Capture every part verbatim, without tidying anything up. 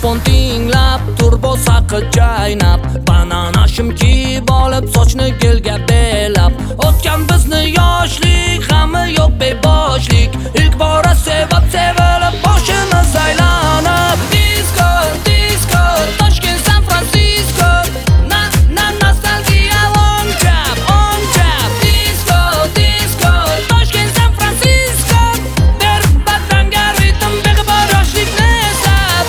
iPhone tinglab, turbo saqich chaynab, banana shim kiyib olib, sochni gelga belab. O'tgan bizni yoshlik, g'ami yo'q beboshlik. Ilk bora sevib sevilib, boshimiz aylanib. Disco, disco, Toshkent, San Francisco. Na, na, nostalgiya on tap, on tap. Disco, disco, Toshkent, San Francisco. Der badanga ritim, beg'ubor yoshlikni eslab.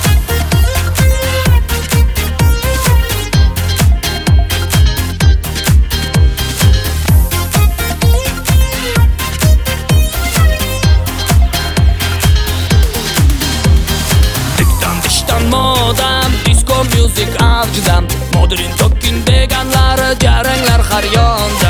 Modam, disco music avjida, modern talking deganlari jaranglar har yonda.